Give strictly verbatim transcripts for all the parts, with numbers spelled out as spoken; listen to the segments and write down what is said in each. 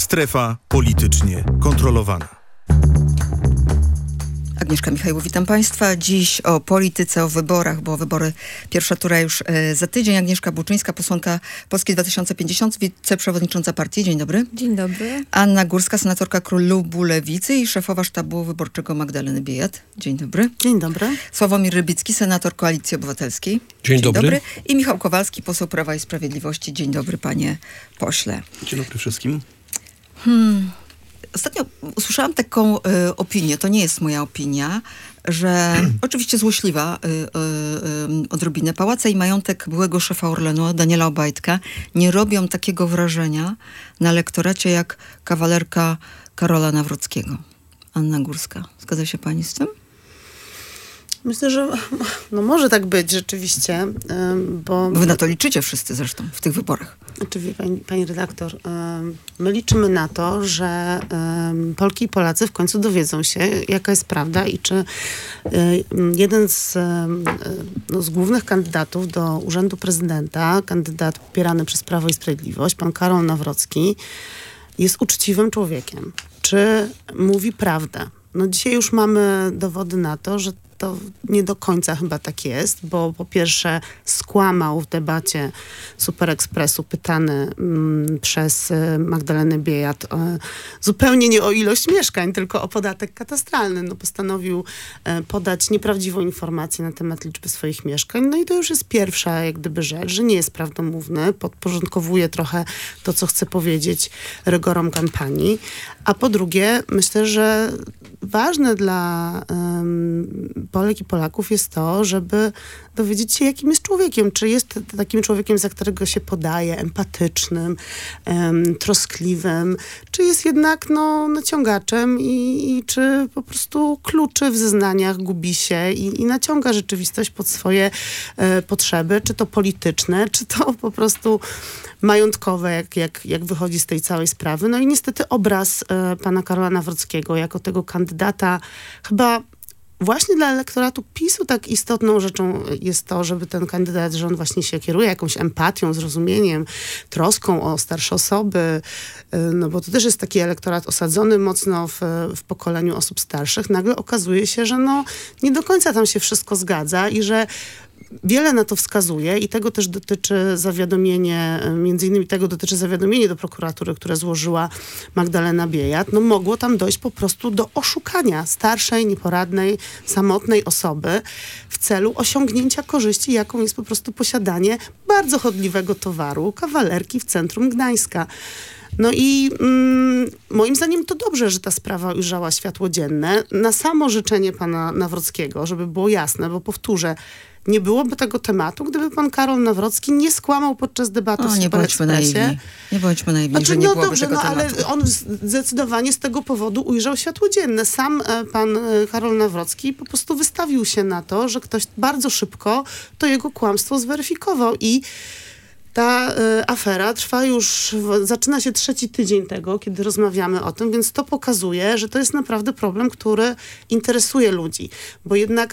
Strefa politycznie kontrolowana. Agnieszka Michajło, witam Państwa. Dziś o polityce, o wyborach, bo wybory pierwsza tura już e, za tydzień. Agnieszka Buczyńska, posłanka Polski dwa tysiące pięćdziesiąt, wiceprzewodnicząca partii. Dzień dobry. Dzień dobry. Anna Górska, senatorka Klubu Lewicy i szefowa sztabu wyborczego Magdaleny Biejat. Dzień dobry. Dzień dobry. Sławomir Rybicki, senator Koalicji Obywatelskiej. Dzień, Dzień dobry. dobry. I Michał Kowalski, poseł Prawa i Sprawiedliwości. Dzień dobry, panie pośle. Dzień dobry wszystkim. Hmm. Ostatnio usłyszałam taką y, opinię, to nie jest moja opinia, że oczywiście złośliwa y, y, y, odrobinę, pałace i majątek byłego szefa Orlenu, Daniela Obajtka, nie robią takiego wrażenia na elektoracie jak kawalerka Karola Nawrockiego. Anna Górska. Zgadza się pani z tym? Myślę, że no może tak być rzeczywiście, bo... Wy na to liczycie wszyscy zresztą w tych wyborach. Oczywiście, pani, pani redaktor, my liczymy na to, że Polki i Polacy w końcu dowiedzą się, jaka jest prawda i czy jeden z, no, z głównych kandydatów do urzędu prezydenta, kandydat popierany przez Prawo i Sprawiedliwość, pan Karol Nawrocki, jest uczciwym człowiekiem. Czy mówi prawdę? No dzisiaj już mamy dowody na to, że to nie do końca chyba tak jest, bo po pierwsze skłamał w debacie Super Expressu pytany mm, przez y, Magdalenę Biejat y, zupełnie nie o ilość mieszkań, tylko o podatek katastralny. No, postanowił y, podać nieprawdziwą informację na temat liczby swoich mieszkań. No i to już jest pierwsza jak gdyby rzecz, że nie jest prawdomówny, podporządkowuje trochę to, co chce powiedzieć rygorom kampanii. A po drugie, myślę, że ważne dla um, Polek i Polaków jest to, żeby dowiedzieć się, jakim jest człowiekiem. Czy jest takim człowiekiem, za którego się podaje, empatycznym, um, troskliwym, czy jest jednak no, naciągaczem i, i czy po prostu kluczy w zeznaniach, gubi się i, i naciąga rzeczywistość pod swoje e, potrzeby, czy to polityczne, czy to po prostu majątkowe, jak, jak, jak wychodzi z tej całej sprawy. No i niestety obraz e, pana Karola Nawrockiego jako tego kandydata chyba właśnie dla elektoratu PiSu tak istotną rzeczą jest to, żeby ten kandydat, że on właśnie się kieruje jakąś empatią, zrozumieniem, troską o starsze osoby, no bo to też jest taki elektorat osadzony mocno w, w pokoleniu osób starszych. Nagle okazuje się, że no nie do końca tam się wszystko zgadza i że wiele na to wskazuje i tego też dotyczy zawiadomienie, między innymi tego dotyczy zawiadomienie do prokuratury, które złożyła Magdalena Biejat. No mogło tam dojść po prostu do oszukania starszej, nieporadnej, samotnej osoby w celu osiągnięcia korzyści, jaką jest po prostu posiadanie bardzo chodliwego towaru, kawalerki w centrum Gdańska. No i mm, moim zdaniem to dobrze, że ta sprawa ujrzała światło dzienne. Na samo życzenie pana Nawrockiego, żeby było jasne, bo powtórzę, nie byłoby tego tematu, gdyby pan Karol Nawrocki nie skłamał podczas debaty o, w nie Super bądźmy Expressie. naiwni. Nie bądźmy naiwni, Znaczy, że nie no byłoby dobrze, tego no tematu. ale on zdecydowanie z tego powodu ujrzał światło dzienne. Sam e, pan e, Karol Nawrocki po prostu wystawił się na to, że ktoś bardzo szybko to jego kłamstwo zweryfikował i ta y, afera trwa już, w, zaczyna się trzeci tydzień tego, kiedy rozmawiamy o tym, więc to pokazuje, że to jest naprawdę problem, który interesuje ludzi, bo jednak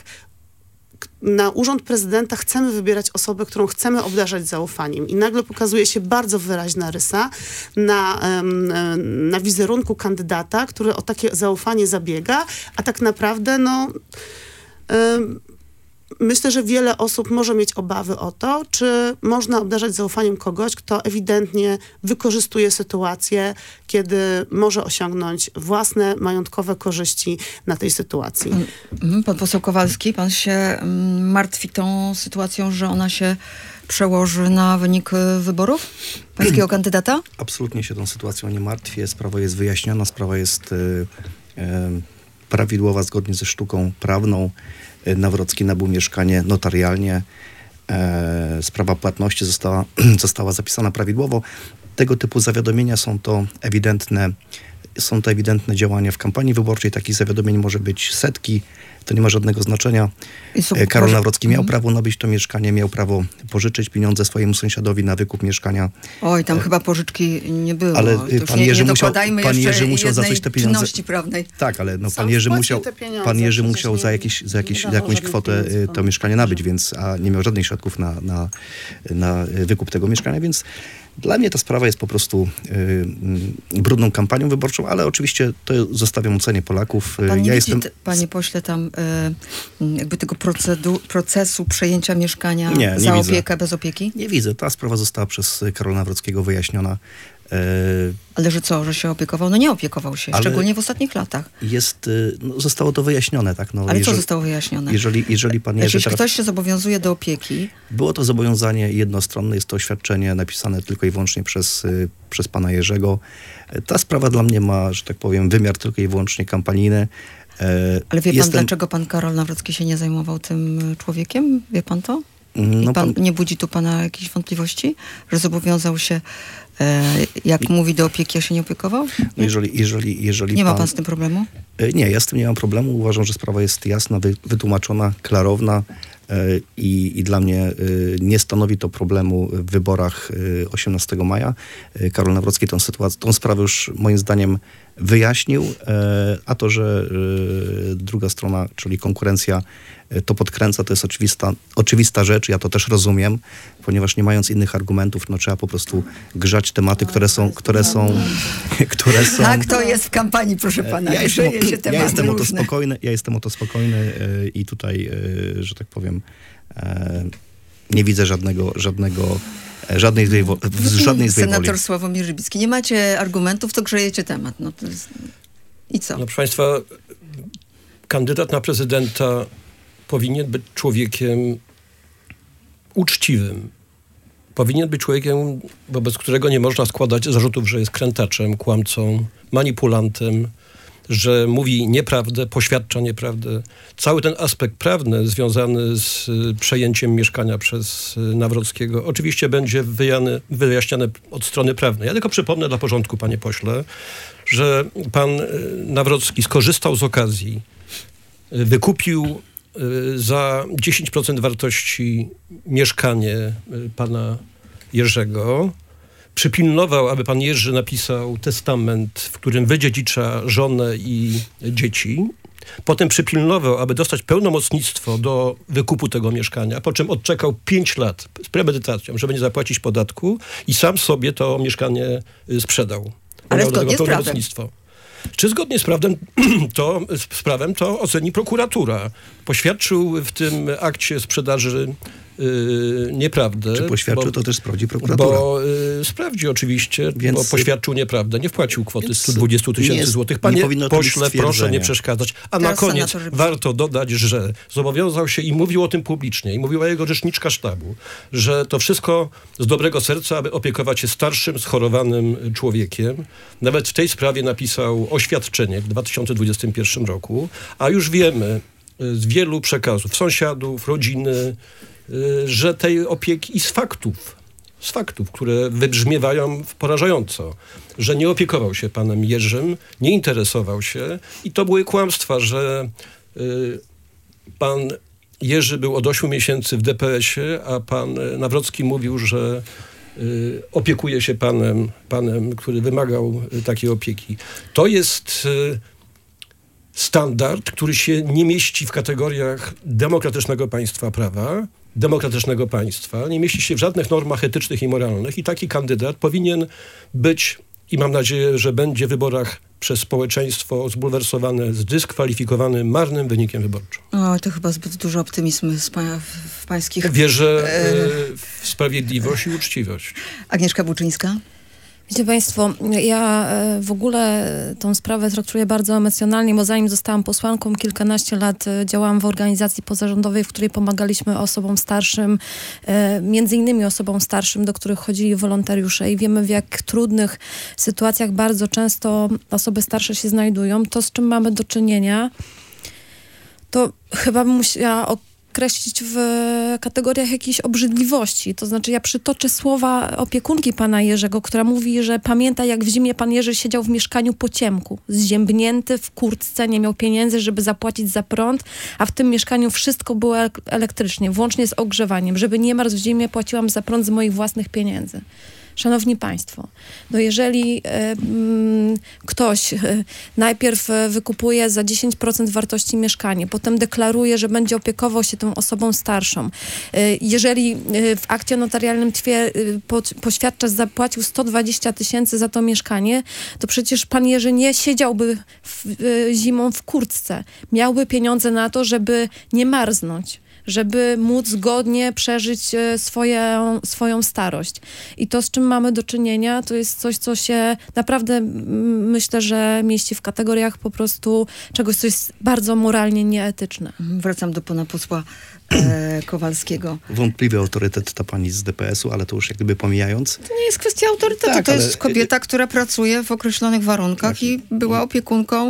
na urząd prezydenta chcemy wybierać osobę, którą chcemy obdarzać zaufaniem i nagle pokazuje się bardzo wyraźna rysa na, um, na wizerunku kandydata, który o takie zaufanie zabiega, a tak naprawdę no... Um, Myślę, że wiele osób może mieć obawy o to, czy można obdarzać zaufaniem kogoś, kto ewidentnie wykorzystuje sytuację, kiedy może osiągnąć własne majątkowe korzyści na tej sytuacji. Pan, pan poseł Kowalski, pan się martwi tą sytuacją, że ona się przełoży na wynik wyborów pańskiego kandydata? Absolutnie się tą sytuacją nie martwię. Sprawa jest wyjaśniona, sprawa jest y, y, prawidłowa, zgodnie ze sztuką prawną. Nawrocki nabył mieszkanie notarialnie. E, sprawa płatności została, została zapisana prawidłowo. Tego typu zawiadomienia są to ewidentne, są to ewidentne działania w kampanii wyborczej. Takich zawiadomień może być setki. To nie ma żadnego znaczenia. E, Karol Nawrocki miał prawo nabyć to mieszkanie, miał prawo pożyczyć pieniądze swojemu sąsiadowi na wykup mieszkania. Oj, tam e, chyba pożyczki nie było. Ale pan nie, Jerzy nie musiał, pan Jerzy musiał za coś te pieniądze... czynności prawnej. Tak, ale no, pan Jerzy musiał, pan Jerzy musiał za, jakieś, za, jakieś, za jakąś kwotę pieniędzy, to mieszkanie nabyć, więc a nie miał żadnych środków na, na, na wykup tego mieszkania, więc Dla mnie ta sprawa jest po prostu y, brudną kampanią wyborczą, ale oczywiście to zostawiam ocenie Polaków. Pan nie ja widzi, jestem... panie pośle, tam y, jakby tego procedu, procesu przejęcia mieszkania Nie, nie za widzę. opiekę, bez opieki? Nie widzę. Ta sprawa została przez Karola Nawrockiego wyjaśniona. Ale że co, że się opiekował? No nie opiekował się, Ale szczególnie w ostatnich latach. Jest, no, zostało to wyjaśnione, tak? No, Ale jeżeli, co zostało wyjaśnione? Jeżeli, jeżeli pan Znaczy, Jerzy jeśli teraz... ktoś się zobowiązuje do opieki... Było to zobowiązanie jednostronne, jest to oświadczenie napisane tylko i wyłącznie przez, y, przez pana Jerzego. Ta sprawa dla mnie ma, że tak powiem, wymiar tylko i wyłącznie kampanijny. E, Ale wie pan, jestem... dlaczego pan Karol Nawrocki się nie zajmował tym człowiekiem? Wie pan to? No, I pan, pan... nie budzi tu pana jakichś wątpliwości? Że zobowiązał się, e, jak mówi, do opieki, a się nie opiekował? No jeżeli, jeżeli, jeżeli Nie pan... ma pan z tym problemu? E, Nie, ja z tym nie mam problemu. Uważam, że sprawa jest jasna, wy, wytłumaczona, klarowna e, i, i dla mnie e, nie stanowi to problemu w wyborach e, osiemnastego maja. E, Karol Nawrocki tą sytuację, tą sprawę już moim zdaniem wyjaśnił, e, a to, że e, druga strona, czyli konkurencja e, to podkręca, to jest oczywista, oczywista rzecz. Ja to też rozumiem, ponieważ nie mając innych argumentów, no trzeba po prostu grzać tematy, które są, które są, które są... Tak, to jest w kampanii, proszę pana. Ja jestem, Grzeje się ja tematy jestem o to różne. spokojny, ja jestem o to spokojny e, i tutaj, e, że tak powiem, e, nie widzę żadnego, żadnego, e, żadnej złej, wo- w- żadnej złej woli. Senator Sławomir Rybicki. Nie macie argumentów, to grzejecie temat. No to jest... I co? No proszę państwa, kandydat na prezydenta powinien być człowiekiem uczciwym. Powinien być człowiekiem, wobec którego nie można składać zarzutów, że jest krętaczem, kłamcą, manipulantem, że mówi nieprawdę, poświadcza nieprawdę. Cały ten aspekt prawny związany z y, przejęciem mieszkania przez y, Nawrockiego oczywiście będzie wyjany, wyjaśniany od strony prawnej. Ja tylko przypomnę dla porządku, panie pośle, że pan y, Nawrocki skorzystał z okazji, y, wykupił y, za dziesięć procent wartości mieszkanie y, pana Jerzego, przypilnował, aby pan Jerzy napisał testament, w którym wydziedzicza żonę i dzieci. Potem przypilnował, aby dostać pełnomocnictwo do wykupu tego mieszkania, po czym odczekał pięć lat z premedytacją, żeby nie zapłacić podatku i sam sobie to mieszkanie y, sprzedał. Ale Miał do zgodnie tego z prawem. pełnomocnictwo. Czy zgodnie z prawem to, z prawem to oceni prokuratura. Poświadczył w tym akcie sprzedaży Yy, nieprawdę. Czy poświadczył, bo, to też sprawdzi prokuratura. Bo yy, sprawdzi oczywiście, Więc, bo poświadczył nieprawdę. Nie wpłacił kwoty stu dwudziestu nie tysięcy jest- złotych. nie Panie powinno to być pośle, proszę stwierdzenie. nie przeszkadzać. A Teraz na koniec senator Rybicki. warto dodać, że zobowiązał się i mówił o tym publicznie, i mówiła jego rzeczniczka sztabu, że to wszystko z dobrego serca, aby opiekować się starszym, schorowanym człowiekiem. Nawet w tej sprawie napisał oświadczenie w dwa tysiące dwudziestym pierwszym roku, a już wiemy z wielu przekazów sąsiadów, rodziny, że tej opieki i z faktów, z faktów, które wybrzmiewają porażająco, że nie opiekował się panem Jerzym, nie interesował się i to były kłamstwa, że y, pan Jerzy był od ośmiu miesięcy w D P S-ie, a pan Nawrocki mówił, że y, opiekuje się panem, panem, który wymagał y, takiej opieki. To jest y, standard, który się nie mieści w kategoriach demokratycznego państwa prawa, demokratycznego państwa, nie mieści się w żadnych normach etycznych i moralnych i taki kandydat powinien być, i mam nadzieję, że będzie w wyborach przez społeczeństwo zbulwersowany, zdyskwalifikowany marnym wynikiem wyborczym. O, to chyba zbyt dużo optymizmu z pa- w pańskich... Wierzę y, w sprawiedliwość i uczciwość. Agnieszka Buczyńska? Wiecie państwo, ja e, w ogóle tą sprawę traktuję bardzo emocjonalnie, bo zanim zostałam posłanką, kilkanaście lat e, działałam w organizacji pozarządowej, w której pomagaliśmy osobom starszym, e, między innymi osobom starszym, do których chodzili wolontariusze i wiemy, w jak trudnych sytuacjach bardzo często osoby starsze się znajdują. To, z czym mamy do czynienia, to chyba bym musiała określić w kategoriach jakiejś obrzydliwości. To znaczy ja przytoczę słowa opiekunki pana Jerzego, która mówi, że pamięta, jak w zimie pan Jerzy siedział w mieszkaniu po ciemku, zziębnięty w kurtce, nie miał pieniędzy, żeby zapłacić za prąd, a w tym mieszkaniu wszystko było elektrycznie, włącznie z ogrzewaniem. Żeby nie marzł w zimie, płaciłam za prąd z moich własnych pieniędzy. Szanowni Państwo, no jeżeli e, m, ktoś e, najpierw e, wykupuje za dziesięć procent wartości mieszkanie, potem deklaruje, że będzie opiekował się tą osobą starszą, e, jeżeli e, w akcie notarialnym twie, e, po, poświadcza, zapłacił sto dwadzieścia tysięcy za to mieszkanie, to przecież pan Jerzy nie siedziałby w, e, zimą w kurtce. Miałby pieniądze na to, żeby nie marznąć, żeby móc godnie przeżyć swoje, swoją starość. I to, z czym mamy do czynienia, to jest coś, co się naprawdę, myślę, że mieści w kategoriach po prostu czegoś, co jest bardzo moralnie nieetyczne. Wracam do pana posła e, Kowalskiego. Wątpliwy autorytet ta pani z D P S u, ale to już jak gdyby pomijając. To nie jest kwestia autorytetu, Tak, to ale- jest kobieta, która pracuje w określonych warunkach i była opiekunką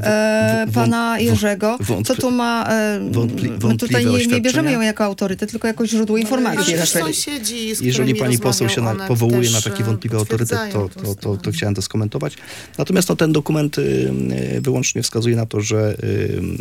e, w- pana w- Jerzego. wątpli- Co tu ma... E, wątpli- my wątpliwe tutaj nie, nie bierzemy oświadczenia? ją jako autorytet, tylko jako źródło informacji. Ale raczej. sąsiedzi, z Jeżeli którymi pani poseł się rozmawiał na, Onet, powołuje też, na taki e, wątpliwy autorytet, to, potwierdzają to, tą to, to stronę. chciałem to skomentować. Natomiast no, ten dokument y, y, wyłącznie wskazuje na to, że y,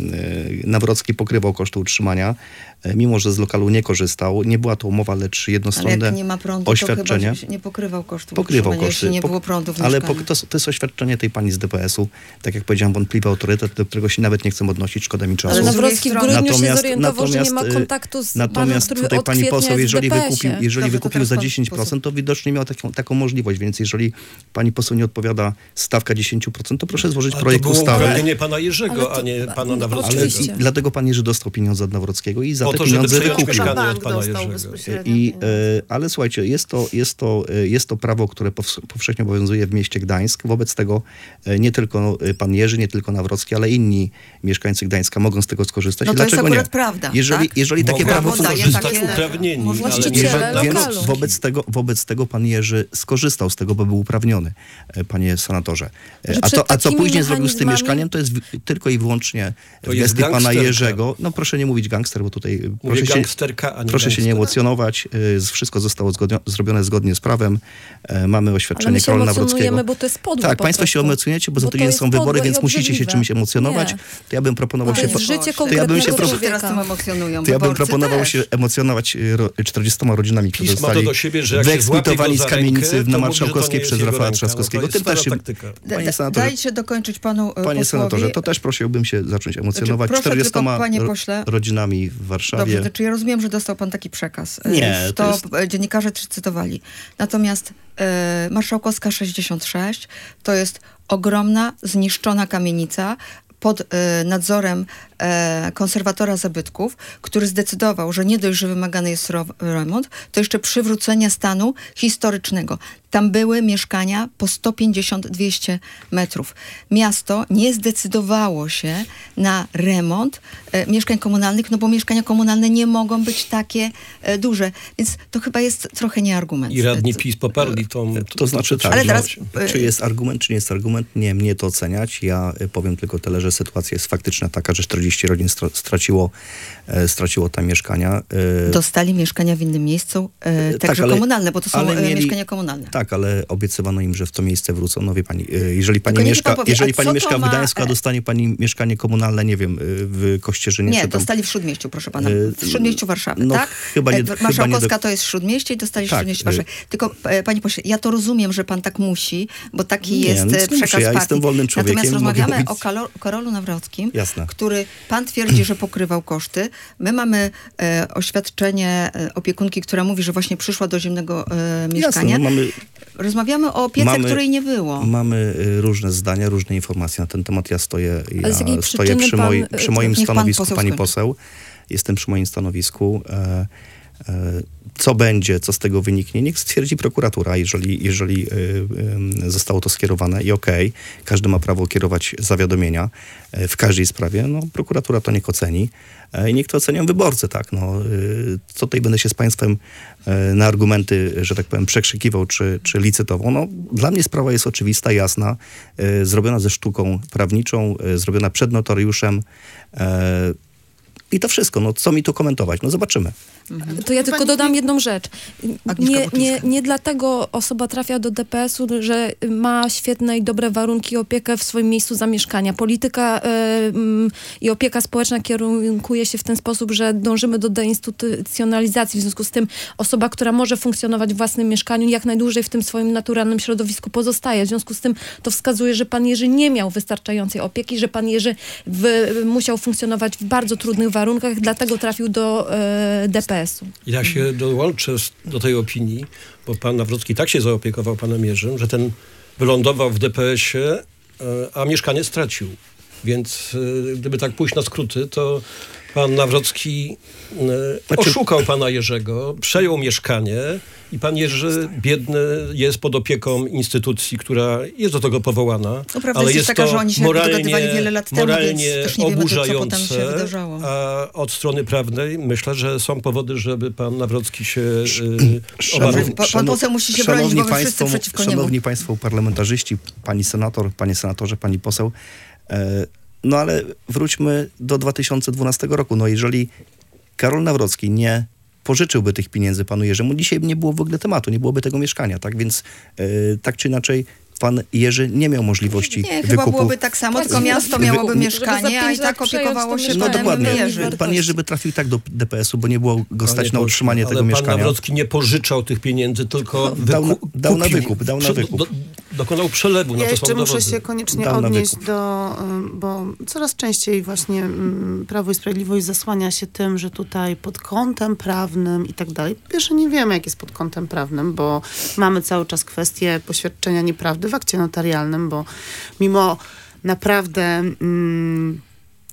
y, Nawrocki pokrywał koszty utrzymania, y, mimo że z lokalu nie korzystał. Nie była to umowa, lecz Ale jednostronne jak nie ma prądu, oświadczenie. to chyba nie pokrywał kosztów Pokrywał utrzymania, koszty. jeśli nie Pok- było prądu w Ale mieszkaniu. pok- to, to jest oświadczenie tej pani z D P S u. Tak jak powiedziałem, wątpliwy autorytet, do którego się nawet nie chcę odnosić, szkoda mi czasu. Ale Ale z drugiej Nawrocki w strony- grudniu się Natomiast- zorientował, że nie ma natomiast, y, kontaktu z Natomiast panem, który tutaj od pani kwietnia poseł, jest w jeżeli D P S ie. wykupił, jeżeli Dobrze, to wykupił teraz za pan dziesięć procent, to widocznie miał taką, taką możliwość, więc jeżeli pani poseł nie odpowiada stawka dziesięć procent, to proszę złożyć A to projekt było ustawy. uprawnienie pana Jerzego, Ale to- a nie pana no, Nawrockiego. Ale oczywiście. i, dlatego pan Jerzy dostał pieniądze od Nawrockiego i za Po te to, żeby pieniądze przejąć wykupił. mieszkanie Bank od pana dostał Jerzego. bezpośrednio I, pieniądze. e, ale słuchajcie, jest to, jest, to, e, jest to prawo, które pows- powszechnie obowiązuje w mieście Gdańsk. Wobec tego e, nie tylko e, pan Jerzy, nie tylko Nawrocki, ale inni mieszkańcy Gdańska mogą z tego skorzystać. No I to jest dlaczego akurat nie? prawda, Jeżeli, tak? jeżeli takie Mogą prawo Prawo daje skorzystać takie uprawnieni, ale nie właściciele więc, lokalu. więc wobec, tego, wobec tego pan Jerzy skorzystał z tego, bo był uprawniony, e, panie senatorze. E, Że A, przed to, a co takimi później zrobił z tym mechanizmami- mieszkaniem, to jest w, tylko i wyłącznie To w jest gestii pana gangsterka. Jerzego. No proszę nie mówić gangster, bo tutaj Mówię proszę się, gangsterka, a nie proszę się nie gangster. emocjonować. Y, Wszystko zostało zgodnio, zrobione zgodnie z prawem. E, Mamy Ale oświadczenie my się Karola emocjonujemy, Nawrockiego. bo to jest podłe Tak, po państwo się prostu. emocjonujecie, bo za Bo to tydzień jest są wybory, podłe i więc musicie się obrzydliwe. czymś emocjonować. Nie. To ja bym proponował To się... jest życie to ja bym konkretnego się pro- Teraz tym człowieka. emocjonują. To ja bym wyborcy proponował też. się emocjonować y, ro- czterdziestoma rodzinami, które PiS ma to zostali do siebie, że jak się złapie wyeksmitowani go z za kamienicy rękę, na to Marszałkowskiej mówi, że to nie przez jest jego Rafała ręka. Trzaskowskiego. No to Tym jest też się... stara taktyka. Panie Da- senatorze, Dajcie dokończyć panu e, Panie posłowi. senatorze, to też prosiłbym się zacząć emocjonować Proszę tylko, czterdziestoma panie ro- pośle. rodzinami w Warszawie. Dobrze, to czy ja rozumiem, że dostał pan taki przekaz? E, Nie, To, to jest- e, dziennikarze czy cytowali. Natomiast e, Marszałkowska sześćdziesiąt sześć to jest ogromna, zniszczona kamienica pod e, nadzorem e, konserwatora zabytków, który zdecydował, że nie dość, że wymagany jest ro- remont, to jeszcze przywrócenie stanu historycznego. Tam były mieszkania po sto pięćdziesiąt do dwieście metrów. Miasto nie zdecydowało się na remont e, mieszkań komunalnych, no bo mieszkania komunalne nie mogą być takie e, duże. Więc to chyba jest trochę nie argument. I radni E, PiS poparli tą... To znaczy tak, Ale no, teraz, e, czy jest argument, czy nie jest argument, nie mnie to oceniać. Ja y, powiem tylko tyle, że sytuacja jest faktyczna taka, że czterdzieści rodzin stra- straciło, e, straciło tam mieszkania. E, Dostali mieszkania w innym miejscu, e, tak, także ale- komunalne, bo to są ale e, mieli- mieszkania komunalne. Tak, ale obiecywano im, że w to miejsce wrócą. No wie pani, y, jeżeli pani Tylko niech mieszka, pan powie, jeżeli a pani co to mieszka w ma- Gdańsku, a dostanie pani mieszkanie komunalne, nie wiem, y, w Kościerzynie, Nie, czy tam... dostali w Śródmieściu, proszę pana. E, W Śródmieściu Warszawy, no, tak? chyba nie- E, chyba nie Marszałkowska do- to jest Śródmieście i dostali w Tak, Śródmieściu e- Warszawy. Tylko, e, panie pośle, ja to rozumiem, że pan tak musi, bo taki Nie, jest nic e, nie muszę, przekaz ja partii. jestem wolnym człowiekiem, Natomiast mogę rozmawiamy mówić- o Kalo- Karolu Nawrockim, Jasne. który pan twierdzi, że pokrywał koszty. My mamy e, oświadczenie e, opiekunki, która mówi, że właśnie przyszła do zimnego e, mieszkania. Jasne, no mamy, Rozmawiamy o opiece, Mamy- której nie było. mamy y, różne zdania, różne informacje na ten temat. Ja stoję, Ale z jakiej ja stoję przyczyny przy, pan- moj, przy moim Niech pan stanowisku, poseł pani skończy. poseł. Jestem przy moim stanowisku. E, e, co będzie, co z tego wyniknie, niech stwierdzi prokuratura, jeżeli, jeżeli y, y, zostało to skierowane i okej, każdy ma prawo kierować zawiadomienia y, w każdej sprawie, no prokuratura to niech oceni y, i niech to ocenią wyborcy, tak, no y, co tutaj będę się z państwem y, na argumenty, że tak powiem, przekrzykiwał czy, czy licytował, no dla mnie sprawa jest oczywista, jasna, y, zrobiona ze sztuką prawniczą, y, zrobiona przed notariuszem, y, i to wszystko. No co mi tu komentować? No zobaczymy. To ja tylko dodam jedną rzecz. Agnieszka Nie, nie, Boczyńska. nie dlatego osoba trafia do D P S-u, że ma świetne i dobre warunki i opiekę w swoim miejscu zamieszkania. Polityka y, y, i opieka społeczna kierunkuje się w ten sposób, że dążymy do deinstytucjonalizacji. W związku z tym osoba, która może funkcjonować w własnym mieszkaniu, jak najdłużej w tym swoim naturalnym środowisku pozostaje. W związku z tym to wskazuje, że pan Jerzy nie miał wystarczającej opieki, że pan Jerzy w, musiał funkcjonować w bardzo trudnych warunkach, dlatego trafił do y, D P S-u. Ja się dołączę z- do tej opinii, bo pan Nawrocki tak się zaopiekował panem Jerzym, że ten wylądował w D P S-ie, e, a mieszkanie stracił. Więc e, gdyby tak pójść na skróty, to pan Nawrocki e, oszukał pana Jerzego, przejął mieszkanie i pan Jerzy biedny jest pod opieką instytucji, która jest do tego powołana, No, prawda ale jest jest taka, to że oni się moralnie, dogadywali wiele lat temu, moralnie więc też nie wiemy, co potem oburzające, się wydarzało. a od strony prawnej myślę, że są powody, żeby pan Nawrocki się y, obawiał. Pan- pan poseł musi się bronić, bo my wszyscy przeciwko niemu. Szanowni państwo parlamentarzyści, pani senator, panie senatorze, pani poseł, e, no ale wróćmy do dwa tysiące dwunastego roku. No jeżeli Karol Nawrocki nie pożyczyłby tych pieniędzy panu Jerzemu, dzisiaj nie było w ogóle tematu, nie byłoby tego mieszkania, tak? Więc e, tak czy inaczej pan Jerzy nie miał możliwości Nie, chyba wykupu. byłoby tak samo, Tak, tylko żeby- miasto żeby miałoby za mieszkanie, a pięć i tak lat przejąć opiekowało to się mieszkanie. No panem dokładnie. Jerzy. Pan Jerzy by trafił tak do D P S-u, bo nie było go stać Panie na utrzymanie pośle, tego ale pan mieszkania. Nawrocki nie pożyczał tych pieniędzy, tylko Dał na- wyku- dał na kupił. wykup, dał na Prze- wykup. Do, dokonał przelewu, Ja na to jeszcze są muszę dowody. się koniecznie Dał na odnieść wykup. do, ym, bo coraz częściej właśnie ym, Prawo i Sprawiedliwość zasłania się tym, że tutaj pod kątem prawnym i tak dalej. Po pierwsze nie wiemy, jak jest pod kątem prawnym, bo mamy cały czas kwestię poświadczenia nieprawdy w akcie notarialnym, bo mimo naprawdę mm,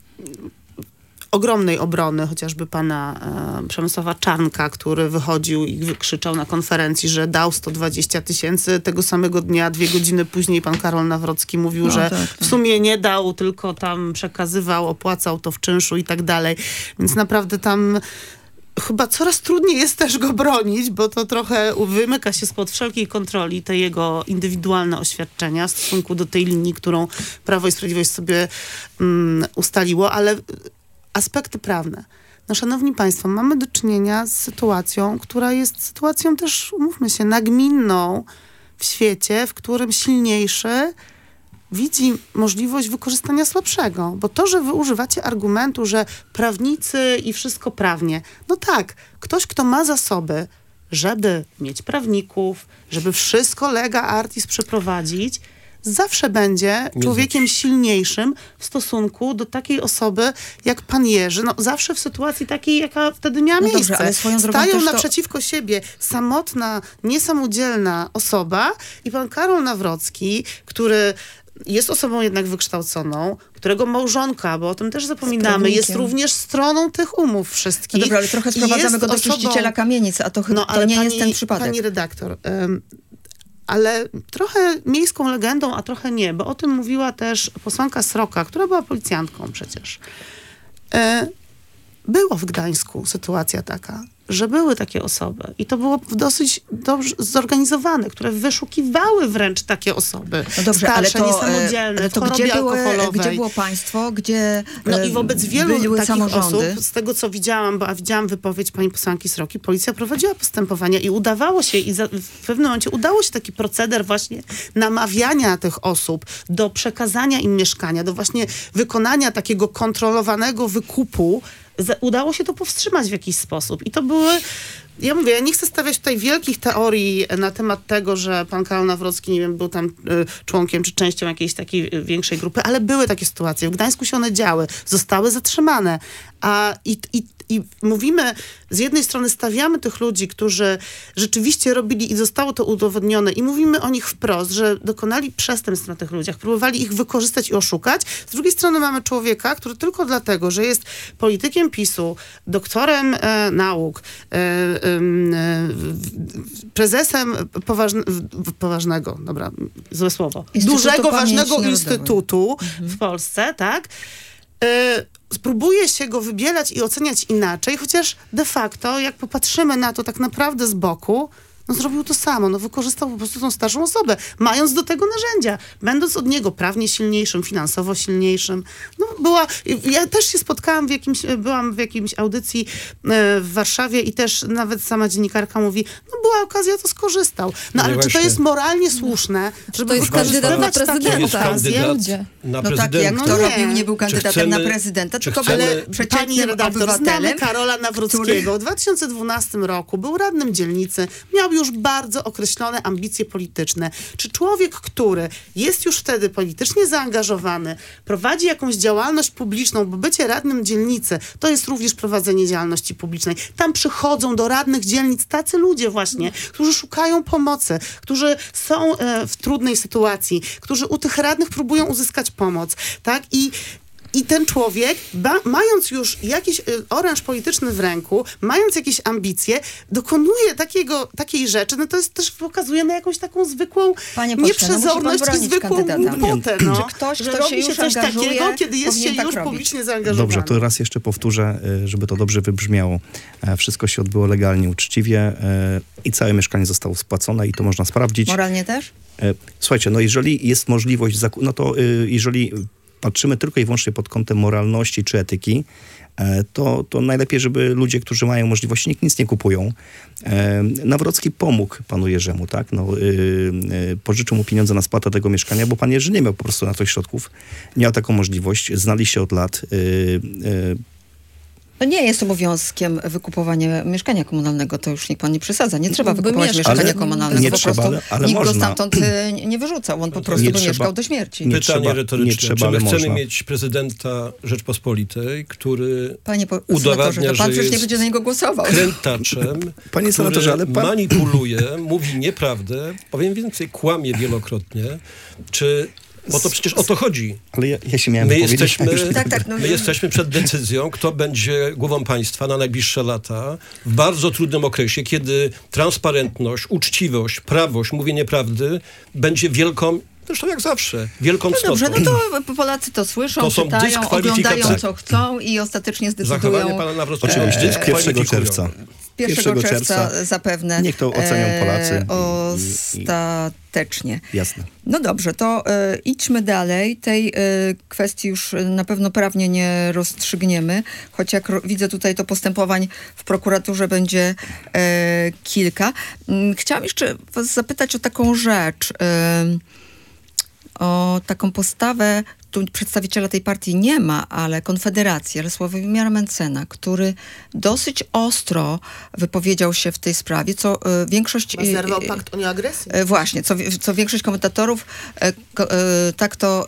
ogromnej obrony chociażby pana e, Przemysława Czarnka, który wychodził i wykrzyczał na konferencji, że dał sto dwadzieścia tysięcy. Tego samego dnia, dwie godziny później pan Karol Nawrocki mówił, No że tak, w tak. sumie nie dał, tylko tam przekazywał, opłacał to w czynszu i tak dalej. Więc naprawdę tam chyba coraz trudniej jest też go bronić, bo to trochę wymyka się spod wszelkiej kontroli te jego indywidualne oświadczenia w stosunku do tej linii, którą Prawo i Sprawiedliwość sobie mm, ustaliło, ale aspekty prawne. No, szanowni państwo, mamy do czynienia z sytuacją, która jest sytuacją też, umówmy się, nagminną w świecie, w którym silniejszy widzi możliwość wykorzystania słabszego. Bo to, że wy używacie argumentu, że prawnicy i wszystko prawnie, no tak, ktoś, kto ma zasoby, żeby mieć prawników, żeby wszystko lega artis przeprowadzić, zawsze będzie człowiekiem silniejszym w stosunku do takiej osoby jak pan Jerzy. No zawsze w sytuacji takiej, jaka wtedy miała No miejsce. dobrze, ale swoją drogą Stają też to- naprzeciwko siebie samotna, niesamodzielna osoba i pan Karol Nawrocki, który jest osobą jednak wykształconą, którego małżonka, bo o tym też zapominamy, jest prawnikiem. również stroną tych umów wszystkich. No dobra, ale trochę sprowadzamy Jest go do osobą- czyściciela kamienic, a to chyba to nie jest ten przypadek. Pani redaktor, ym, ale trochę miejską legendą, a trochę nie, bo o tym mówiła też posłanka Sroka, która była policjantką przecież. Y, Było w Gdańsku sytuacja taka, że były takie osoby i to było dosyć dobrze zorganizowane, które wyszukiwały wręcz takie osoby. No dobrze, starsze, ale to, niesamodzielne, ale w to chorobie gdzie, były, alkoholowej. gdzie było państwo, gdzie No e, i wobec wielu były takich samorządy. osób, z tego co widziałam, bo a widziałam wypowiedź pani posłanki Sroki, policja prowadziła postępowania i udawało się, i za, w pewnym momencie udało się taki proceder właśnie namawiania tych osób do przekazania im mieszkania, do właśnie wykonania takiego kontrolowanego wykupu. Z, udało się to powstrzymać w jakiś sposób. I to były... Ja mówię, ja nie chcę stawiać tutaj wielkich teorii na temat tego, że pan Karol Nawrocki, nie wiem, był tam y, członkiem czy częścią jakiejś takiej y, większej grupy, ale były takie sytuacje. W Gdańsku się one działy. Zostały zatrzymane. A i, i, i mówimy, z jednej strony stawiamy tych ludzi, którzy rzeczywiście robili i zostało to udowodnione i mówimy o nich wprost, że dokonali przestępstw na tych ludziach, próbowali ich wykorzystać i oszukać. Z drugiej strony mamy człowieka, który tylko dlatego, że jest politykiem PiSu, doktorem e, nauk, e, e, prezesem poważne, poważnego, dobra, złe słowo, Instytutu dużego, Pamięci ważnego Narodowej. instytutu w Polsce, tak? E, spróbuje się go wybielać i oceniać inaczej, chociaż de facto, jak popatrzymy na to tak naprawdę z boku, no zrobił to samo, no wykorzystał po prostu tą starszą osobę, mając do tego narzędzia, będąc od niego prawnie silniejszym, finansowo silniejszym. No była, ja też się spotkałam w jakimś, byłam w jakimś audycji e, w Warszawie i też nawet sama dziennikarka mówi, no była okazja, to skorzystał. No, No ale właśnie. czy to jest moralnie słuszne, żeby To jest kandydat na wykorzystywać takie prezydenta. okazje? kandydat na No tak, jak prezydenta. to No nie. robił, nie był kandydatem chcemy- na prezydenta, czy tylko chcemy- był Ale pani przeciętnym redaktor, znamy obywatelem. Karola Nawrockiego. W dwa tysiące dwunastym roku był radnym dzielnicy, miał już bardzo określone ambicje polityczne. Czy człowiek, który jest już wtedy politycznie zaangażowany, prowadzi jakąś działalność publiczną, bo bycie radnym dzielnicy to jest również prowadzenie działalności publicznej. Tam przychodzą do radnych dzielnic tacy ludzie właśnie, którzy szukają pomocy, którzy są e, w trudnej sytuacji, którzy u tych radnych próbują uzyskać pomoc, tak? I I ten człowiek, ba, mając już jakiś y, oręż polityczny w ręku, mając jakieś ambicje, dokonuje takiego, takiej rzeczy, no to jest też pokazuje na jakąś taką zwykłą Panie pośle, no nieprzezorność musi pan i bronić zwykłą kandydata. głupotę, no. Czy ktoś, że kto robi się już coś angażuje, takiego, kiedy jest się powinien tak już robić? publicznie zaangażowany. Dobrze, to raz jeszcze powtórzę, y, żeby to dobrze wybrzmiało. E, Wszystko się odbyło legalnie, uczciwie e, i całe mieszkanie zostało spłacone i to można sprawdzić. Moralnie też? E, Słuchajcie, no jeżeli jest możliwość, zaku- no to y, jeżeli patrzymy tylko i wyłącznie pod kątem moralności czy etyki, e, to, to najlepiej, żeby ludzie, którzy mają możliwości, nikt nic nie kupują. E, Nawrocki pomógł panu Jerzemu, tak? No, y, y, pożyczył mu pieniądze na spłatę tego mieszkania, bo pan Jerzy nie miał po prostu na to środków. Nie miał taką możliwość. Znali się od lat. Y, y, No nie jest obowiązkiem wykupowanie mieszkania komunalnego, to już niech pan nie przesadza. Nie trzeba Mógłby wykupować mieszkać. mieszkania Ale komunalnego, nie po trzeba, prostu ale- ale nikt można. go stamtąd y, nie- nie wyrzucał, on po prostu Nie by trzeba- mieszkał do śmierci. nie Pytanie trzeba- retoryczne. nie trzeba, Czy my ale chcemy można. mieć prezydenta Rzeczpospolitej, który Panie po- udowadnia, senatorze, to pan że przecież nie jest będzie na niego głosował. krętaczem, Panie senatorze, który ale pan- manipuluje, mówi nieprawdę, powiem więcej, kłamie wielokrotnie, czy... Bo to przecież o to chodzi. ale ja, ja się miałem My wypowiedzieć. jesteśmy, Tak, tak, no- my jesteśmy przed decyzją, kto będzie głową państwa na najbliższe lata w bardzo trudnym okresie, kiedy transparentność, uczciwość, prawość, mówienie prawdy będzie wielką, zresztą jak zawsze, wielką No cnotą. dobrze, no to Polacy to słyszą, To są czytają, dyskwalifikacja. oglądają co chcą i ostatecznie zdecydują. Zachowanie pana Nawrockiego Oczywiście, jest pierwszego dyskwalifikujące. czerwca. pierwszego czerwca zapewne. Niech to ocenią Polacy. E, i- i- i- ostatecznie. Jasne. No dobrze, to e, idźmy dalej. Tej e, kwestii już e, na pewno prawnie nie rozstrzygniemy, choć jak ro, widzę tutaj to postępowań w prokuraturze będzie e, kilka. Mm, Chciałam jeszcze was zapytać o taką rzecz, e, o taką postawę, tu przedstawiciela tej partii nie ma, ale Konfederacji, ale Sławomira Mentzena, który dosyć ostro wypowiedział się w tej sprawie, co e, większość... e, Zerwał pakt o nieagresji. E, Właśnie, co, wie- co większość komentatorów e, ko, e, tak, to,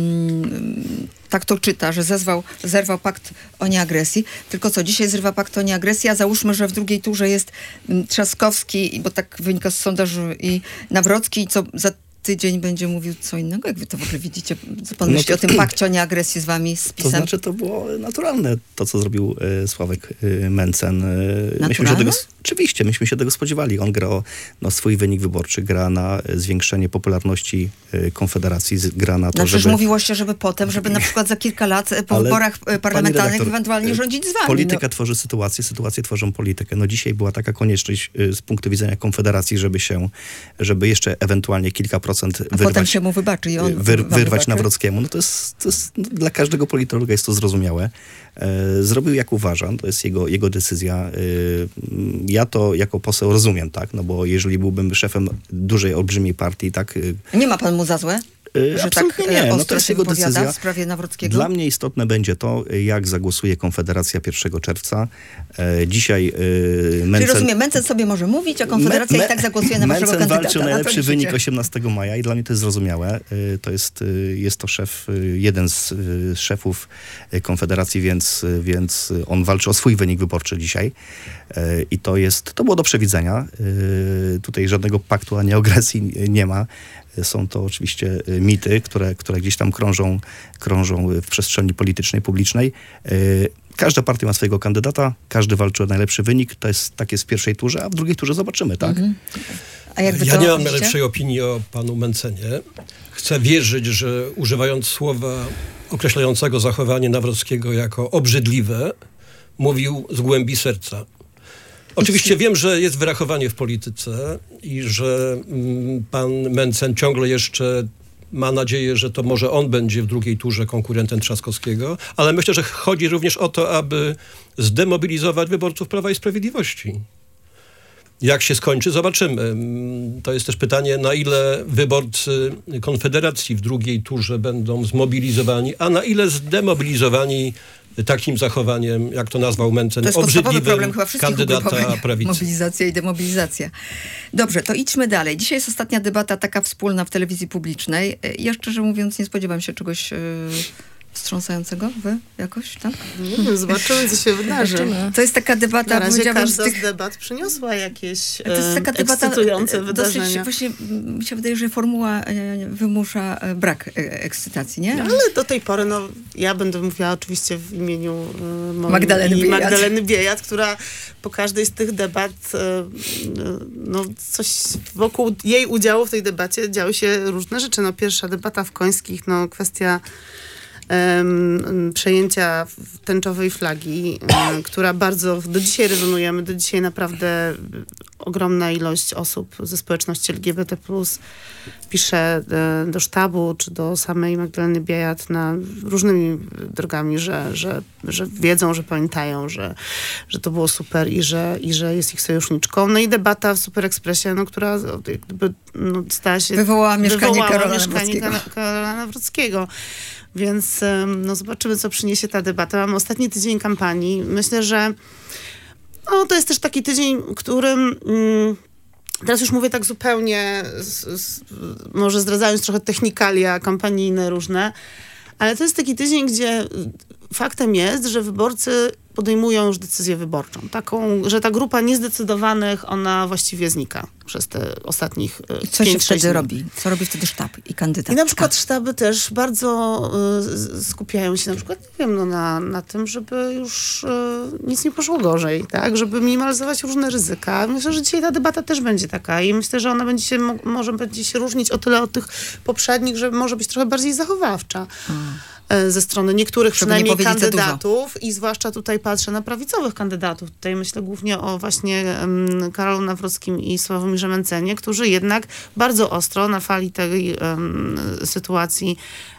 ym, tak to czyta, że zezwał, zerwał pakt o nieagresji. Tylko co, dzisiaj zrywa pakt o nieagresji, a załóżmy, że w drugiej turze jest mm, Trzaskowski, bo tak wynika z sondażu, i Nawrocki, i co za tydzień będzie mówił co innego. Jak wy to w ogóle widzicie? Co pan No myśli to- o tym pakcie o nieagresji z wami, z To PiS-em? znaczy, to było naturalne, to co zrobił e, Sławek e, Mencen. E, myśmy się Naturalne? tego, oczywiście, myśmy się tego spodziewali. On gra o no, swój wynik wyborczy, gra na e, zwiększenie popularności e, Konfederacji, z- gra na to, No przecież żeby... mówiło się, żeby potem, żeby na przykład za kilka lat e, po Ale, wyborach e, pani parlamentarnych redaktor, ewentualnie e, rządzić z wami. Polityka no. tworzy sytuację, sytuacje tworzą politykę. No dzisiaj była taka konieczność y, z punktu widzenia Konfederacji, żeby się, żeby jeszcze ewentualnie kilka procent A potem wyrwać, się mu wybaczy i on y, wyr, wam wyrwać wybaczy. Nawrockiemu. No to jest, to jest no, dla każdego politologa jest to zrozumiałe. E, zrobił jak uważa, to jest jego, jego decyzja. Y, ja to jako poseł rozumiem, tak, no bo jeżeli byłbym szefem dużej, olbrzymiej partii, tak... y, Nie ma pan mu za złe? y, Że absolutnie tak nie, e, no ostro to jest się jego wypowiada decyzja. w sprawie Nawrockiego? Dla mnie istotne będzie to, jak zagłosuje Konfederacja pierwszego czerwca. E, dzisiaj e, Czyli Mencen... rozumiem, Mencen sobie może mówić, a Konfederacja Me- i tak zagłosuje na waszego Mencen kandydata. walczy o Na to najlepszy liczycie. wynik osiemnastego maja i dla mnie to jest zrozumiałe. E, To jest, e, jest to szef, e, jeden z e, szefów e, Konfederacji, więc, e, więc on walczy o swój wynik wyborczy dzisiaj. E, I to jest, to było do przewidzenia. E, Tutaj żadnego paktu ani agresji nie ma. Są to oczywiście e, mity, które, które gdzieś tam krążą, krążą w przestrzeni politycznej, publicznej. E, Każda partia ma swojego kandydata, każdy walczy o najlepszy wynik. To jest tak jest w pierwszej turze, a w drugiej turze zobaczymy, tak? Mhm. A jak wy Ja to nie mam widzicie? najlepszej opinii o panu Mencenie. Chcę wierzyć, że używając słowa określającego zachowanie Nawrockiego jako obrzydliwe, mówił z głębi serca. Oczywiście wiem, że jest wyrachowanie w polityce i że mm, pan Mencen ciągle jeszcze ma nadzieję, że to może on będzie w drugiej turze konkurentem Trzaskowskiego, ale myślę, że chodzi również o to, aby zdemobilizować wyborców Prawa i Sprawiedliwości. Jak się skończy, zobaczymy. To jest też pytanie, na ile wyborcy Konfederacji w drugiej turze będą zmobilizowani, a na ile zdemobilizowani takim zachowaniem, jak to nazwał Mencen, to jest podstawowy obrzydliwym problem chyba wszystkich kandydata ugrupowań. prawicy. Mobilizacja i demobilizacja. Dobrze, to idźmy dalej. Dzisiaj jest ostatnia debata taka wspólna w telewizji publicznej. Ja szczerze mówiąc nie spodziewam się czegoś... Yy... wstrząsającego? Wy jakoś, tak? Nie wiem, zobaczymy, co się wydarzy. To jest taka debata, Na razie powiedziałabym, każda z tych... z debat przyniosła jakieś To jest taka debata ekscytujące dosyć, wydarzenia. właśnie mi się wydaje, że formuła wymusza brak ekscytacji, nie? No, ale do tej pory, no, ja będę mówiła oczywiście w imieniu y, moim Magdaleny i Biejat. Magdaleny Biejat, która po każdej z tych debat, y, no, coś wokół jej udziału w tej debacie działy się różne rzeczy. No, pierwsza debata w Końskich, no, kwestia Um, przejęcia tęczowej flagi, um, która bardzo do dzisiaj rezonujemy, do dzisiaj naprawdę ogromna ilość osób ze społeczności L G B T plus pisze e, do sztabu, czy do samej Magdaleny Biejat na różnymi drogami, że, że, że wiedzą, że pamiętają, że, że to było super i że, i że jest ich sojuszniczką. No i debata w Super Expressie, no, która jakby, no, stała się... Wywołała mieszkanie wywołała Karola mieszkanie Nawrockiego. Karola Nawrockiego. Więc no, zobaczymy, co przyniesie ta debata. Mamy ostatni tydzień kampanii. Myślę, że no, to jest też taki tydzień, którym mm, teraz już mówię tak zupełnie, z, z, może zdradzając trochę technikalia kampanijne różne, ale to jest taki tydzień, gdzie faktem jest, że wyborcy podejmują już decyzję wyborczą. Taką, że ta grupa niezdecydowanych, ona właściwie znika przez te ostatnich I co się wtedy dni. robi? Co robi wtedy sztab i kandydat? I na przykład sztaby też bardzo y, skupiają się na przykład, nie wiem, no, na, na tym, żeby już y, nic nie poszło gorzej, tak? Żeby minimalizować różne ryzyka. Myślę, że dzisiaj ta debata też będzie taka i myślę, że ona będzie się, mo- może będzie się różnić o tyle od tych poprzednich, że może być trochę bardziej zachowawcza. Hmm. Ze strony niektórych Żeby nie przynajmniej kandydatów i zwłaszcza tutaj patrzę na prawicowych kandydatów. Tutaj myślę głównie o właśnie um, Karolu Nawrockim i Sławomirze Mencenie, którzy jednak bardzo ostro na fali tej um, sytuacji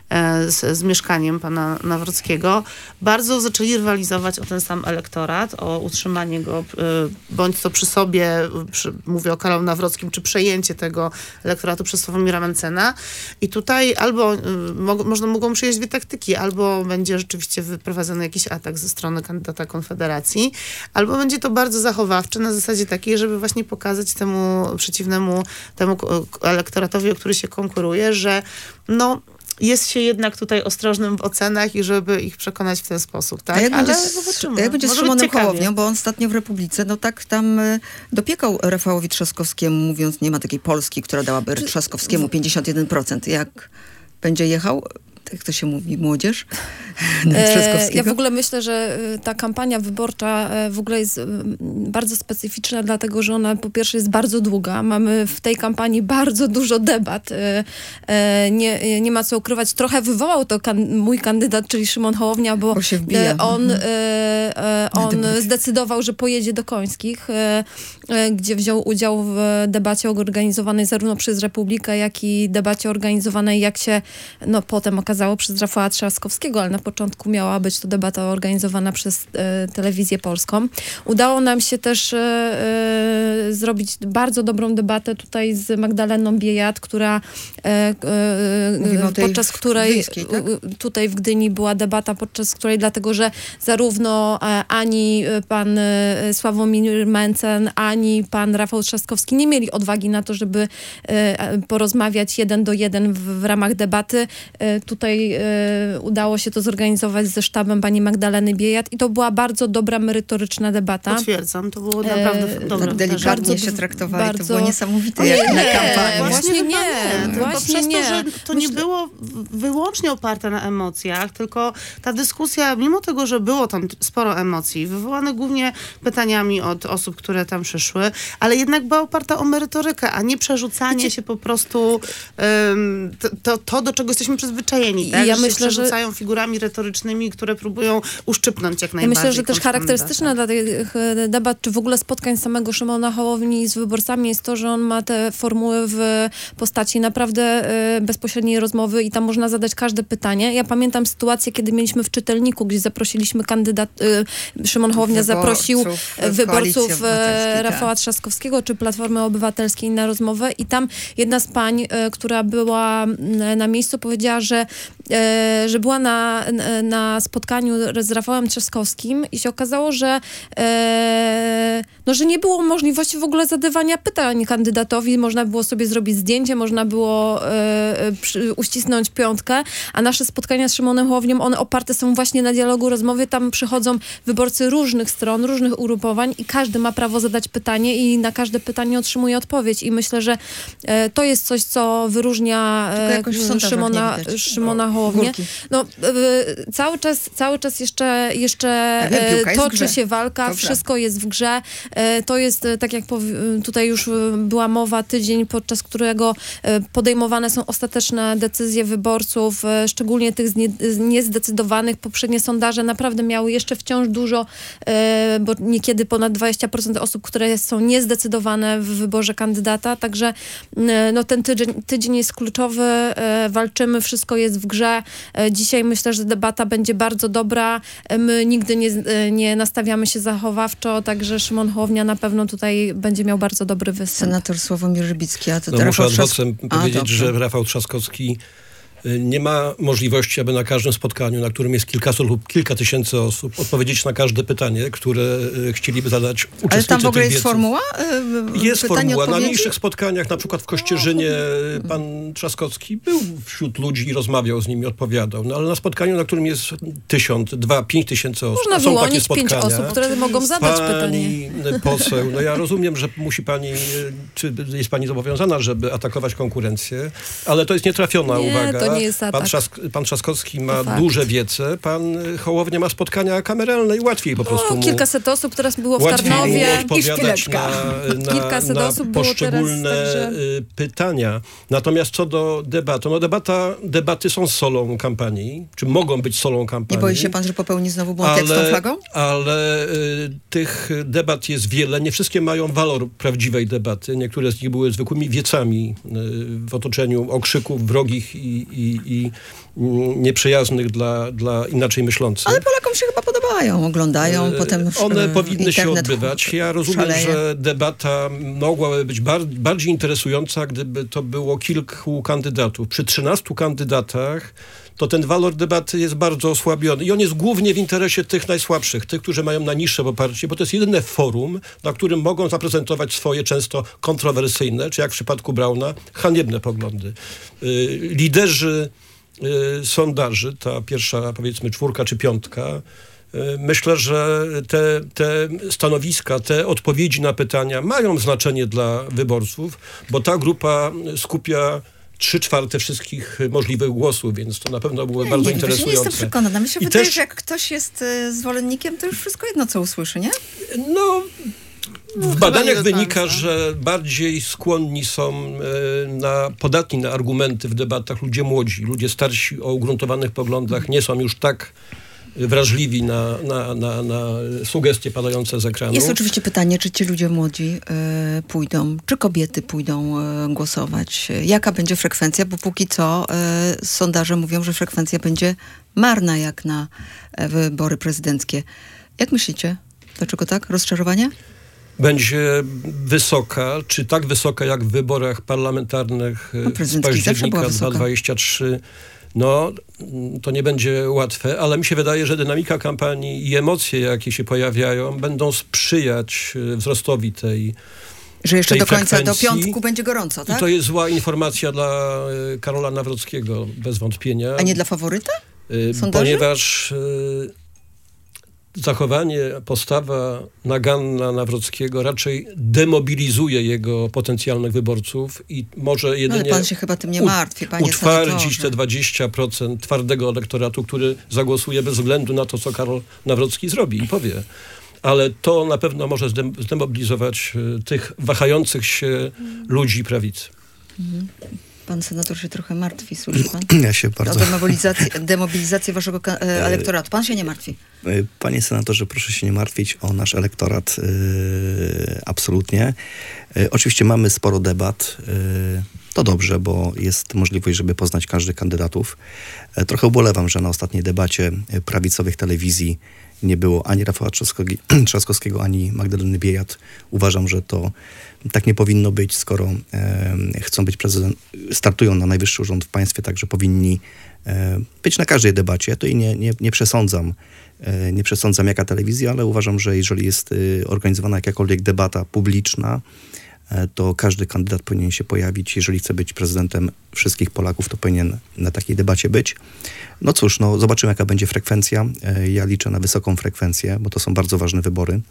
Z, z mieszkaniem pana Nawrockiego, bardzo zaczęli rywalizować o ten sam elektorat, o utrzymanie go y, bądź to przy sobie, przy, mówię o Karolu Nawrockim, czy przejęcie tego elektoratu przez Sławomira Mencena. I tutaj albo y, mo, można, mogą przyjąć dwie taktyki, albo będzie rzeczywiście wyprowadzony jakiś atak ze strony kandydata Konfederacji, albo będzie to bardzo zachowawcze na zasadzie takiej, żeby właśnie pokazać temu przeciwnemu, temu elektoratowi, o który się konkuruje, że no jest się jednak tutaj ostrożnym w ocenach i żeby ich przekonać w ten sposób, tak? A jak Ale będzie, zobaczymy. a jak będzie z Może Szymonem być ciekawie. Hołownią, bo on ostatnio w Republice, no tak tam y, dopiekał Rafałowi Trzaskowskiemu, mówiąc, nie ma takiej Polski, która dałaby Trzaskowskiemu pięćdziesiąt jeden procent. Jak będzie jechał, jak to się mówi, młodzież? E, ja w ogóle myślę, że ta kampania wyborcza w ogóle jest bardzo specyficzna, dlatego że ona po pierwsze jest bardzo długa. Mamy w tej kampanii bardzo dużo debat. E, e, nie, nie ma co ukrywać. Trochę wywołał to kan- mój kandydat, czyli Szymon Hołownia, bo, bo się wbija. on, e, e, on zdecydował, że pojedzie do Końskich, e, e, gdzie wziął udział w debacie organizowanej zarówno przez Republikę, jak i debacie organizowanej, jak się no, potem okazało, przez Rafała Trzaskowskiego, ale na początku miała być to debata organizowana przez e, Telewizję Polską. Udało nam się też e, e, zrobić bardzo dobrą debatę tutaj z Magdaleną Biejat, która e, e, podczas której wiejskiej, tak? tutaj w Gdyni była debata, podczas której dlatego, że zarówno e, ani pan e, Sławomir Mencen, ani pan Rafał Trzaskowski nie mieli odwagi na to, żeby e, porozmawiać jeden do jeden w, w ramach debaty. E, tutaj e, udało się to zorganizować ze sztabem pani Magdaleny Biejat i to była bardzo dobra, merytoryczna debata. Potwierdzam, to było naprawdę e, dobre. Tak delikatnie bardzo, się traktowali, bardzo... to było niesamowite, Nie, jak na nie, kampanii. właśnie nie, nie. Tylko właśnie przez nie. to, że to Myślę... nie było wyłącznie oparte na emocjach, tylko ta dyskusja, mimo tego, że było tam sporo emocji, wywołane głównie pytaniami od osób, które tam przyszły, ale jednak była oparta o merytorykę, a nie przerzucanie się po prostu um, to, to, to, do czego jesteśmy przyzwyczajeni. figurami, I tak? ja że myślę, się że- przerzucają figurami retorycznymi, które próbują uszczypnąć jak Ja najbardziej. myślę, że też kogoś charakterystyczne kandydata. dla tych e, debat, czy w ogóle spotkań samego Szymona Hołowni z wyborcami jest to, że on ma te formuły w postaci naprawdę e, bezpośredniej rozmowy i tam można zadać każde pytanie. Ja pamiętam sytuację, kiedy mieliśmy w czytelniku, gdzie zaprosiliśmy kandydat, e, Szymon Hołownia Wyborców, zaprosił e, wyborców Koalicji e, Obywatelskiej, Rafała Trzaskowskiego czy Platformy Obywatelskiej na rozmowę i tam jedna z pań, e, która była m, na miejscu, powiedziała, że, e, że była na, na spotkaniu z Rafałem Trzaskowskim i się okazało, że, e, no, że nie było możliwości w ogóle zadawania pytań kandydatowi. Można było sobie zrobić zdjęcie, można było e, przy, uścisnąć piątkę, a nasze spotkania z Szymonem Hołownią, one oparte są właśnie na dialogu, rozmowie. Tam przychodzą wyborcy różnych stron, różnych ugrupowań i każdy ma prawo zadać pytanie i na każde pytanie otrzymuje odpowiedź. I myślę, że e, to jest coś, co wyróżnia Tylko e, jakoś w sondażach Szymona, nie widać. Szymona Hołownię. Górki. No, e, cały czas, cały czas jeszcze, jeszcze Ja wiem, e, piłka jest w toczy grze. się walka, To wszystko jest w grze. E, to jest, e, tak jak powi- tutaj już e, była mowa, tydzień, podczas którego e, podejmowane są ostateczne decyzje wyborców, e, szczególnie tych znie, niezdecydowanych. Poprzednie sondaże naprawdę miały jeszcze wciąż dużo, e, bo niekiedy ponad dwadzieścia procent osób, które są niezdecydowane w wyborze kandydata, także e, no, ten tydzień, tydzień jest kluczowy, e, walczymy, wszystko jest w grze. E, dzisiaj myślę, że debata będzie bardzo dobra. E, my nigdy nie, e, nie nastawiamy się zachowawczo, także Szymon Hołownia na pewno tutaj będzie miał bardzo dobry występ. Senator Sławomir Żybicki, a to No Rafał muszę Trzask- adwocem A, powiedzieć, dobrze. że Rafał Trzaskowski y, nie ma możliwości, aby na każdym spotkaniu, na którym jest kilkaset lub kilka tysięcy osób, odpowiedzieć na każde pytanie, które y, chcieliby zadać uczestnicy Ale tam w ogóle tych jest wieców. formuła? Y, Jest pytanie, formuła. Na odpowiedzi? mniejszych spotkaniach, na przykład w Kościerzynie, pan Trzaskowski był wśród ludzi i rozmawiał z nimi, odpowiadał. No ale na spotkaniu, na którym jest tysiąc, dwa, pięć tysięcy osób, Można a są takie wyłonić pięć spotkania. osób, które mogą zadać pytanie. Pani poseł, no ja rozumiem, że musi pani, czy jest pani zobowiązana, żeby atakować konkurencję, ale to jest nietrafiona Nie, uwaga. to nie jest atak. Pan, Trzask, pan Trzaskowski ma To fakt. duże wiece, pan Hołownia ma spotkania kameralne i łatwiej po prostu No, mu... kilkaset osób teraz było w Łatwiej Tarnowie. mu odpowiadać chwileczka. na, na, Kilkaset na osób było poszczególne teraz, także- y, pytania. Natomiast co do debaty, no debata, debaty są solą kampanii, czy mogą być solą Nie kampanii. boi się pan, że popełni znowu błąd jak z tą flagą? Ale y, tych debat jest wiele. Nie wszystkie mają walor prawdziwej debaty. Niektóre z nich były zwykłymi wiecami y, w otoczeniu okrzyków wrogich i, i, i mm, nieprzyjaznych dla, dla inaczej myślących. Ale Polakom się chyba podobają, oglądają, E, potem One e, powinny się internet odbywać. Ja rozumiem, szaleje. że debata mogłaby być bar- bardziej interesująca, gdyby to było kilku kandydatów. Przy trzynastu kandydatach to ten walor debaty jest bardzo osłabiony. I on jest głównie w interesie tych najsłabszych, tych, którzy mają najniższe poparcie, bo to jest jedyne forum, na którym mogą zaprezentować swoje często kontrowersyjne, czy jak w przypadku Brauna, haniebne poglądy. Y, liderzy y, sondaży, ta pierwsza, powiedzmy, czwórka czy piątka, myślę, że te, te stanowiska, te odpowiedzi na pytania mają znaczenie dla wyborców, bo ta grupa skupia trzy czwarte wszystkich możliwych głosów, więc to na pewno byłoby Nie, bardzo nie, wiem, właśnie nie interesujące. jestem przekonana. Mi się I wydaje, też- że jak ktoś jest e, zwolennikiem, to już wszystko jedno, co usłyszy, nie? No, w chyba badaniach nie do wynika, końca. że bardziej skłonni są e, na, podatni na argumenty w debatach ludzie młodzi. Ludzie starsi o ugruntowanych poglądach nie są już tak wrażliwi na, na, na, na sugestie padające z ekranu. Jest oczywiście pytanie, czy ci ludzie młodzi e, pójdą, czy kobiety pójdą e, głosować. Jaka będzie frekwencja, bo póki co e, sondaże mówią, że frekwencja będzie marna jak na e, wybory prezydenckie. Jak myślicie? Dlaczego tak? Rozczarowanie? Będzie wysoka, czy tak wysoka jak w wyborach parlamentarnych No, z prezydenckich zawsze była października wysoka. dwa tysiące dwudziestego trzeciego. No, to nie będzie łatwe, ale mi się wydaje, że dynamika kampanii i emocje, jakie się pojawiają, będą sprzyjać e, wzrostowi tej Że jeszcze tej do końca, do frekwencji. piątku będzie gorąco, tak? I to jest zła informacja dla e, Karola Nawrockiego, bez wątpienia. A nie dla faworyta? E, sondaży? Ponieważ e, zachowanie, postawa naganna Nawrockiego raczej demobilizuje jego potencjalnych wyborców i może Ale jedynie pan się chyba tym nie u- martwi, panie utwardzić senatorze. te dwadzieścia procent twardego elektoratu, który zagłosuje bez względu na to, co Karol Nawrocki zrobi i powie. Ale to na pewno może zdem- zdemobilizować e, tych wahających się ludzi prawicy. Pan senator się trochę martwi, słyszy pan? Ja się O bardzo... demobilizację, demobilizację waszego ka- e, elektoratu. Pan się nie martwi. Panie senatorze, proszę się nie martwić o nasz elektorat. Yy, absolutnie. Yy, oczywiście mamy sporo debat. Yy, to dobrze, bo jest możliwość, żeby poznać każdy kandydatów. Yy, trochę ubolewam, że na ostatniej debacie prawicowych telewizji nie było ani Rafała Trzaskowskiego, ani Magdaleny Biejat. Uważam, że to tak nie powinno być, skoro e, chcą być prezydent, startują na najwyższy urząd w państwie, także powinni e, być na każdej debacie. Ja to i nie, nie, nie przesądzam, e, nie przesądzam jaka telewizja, ale uważam, że jeżeli jest e, organizowana jakakolwiek debata publiczna, e, to każdy kandydat powinien się pojawić. Jeżeli chce być prezydentem wszystkich Polaków, to powinien na takiej debacie być. No cóż, no zobaczymy jaka będzie frekwencja. E, ja liczę na wysoką frekwencję, bo to są bardzo ważne wybory.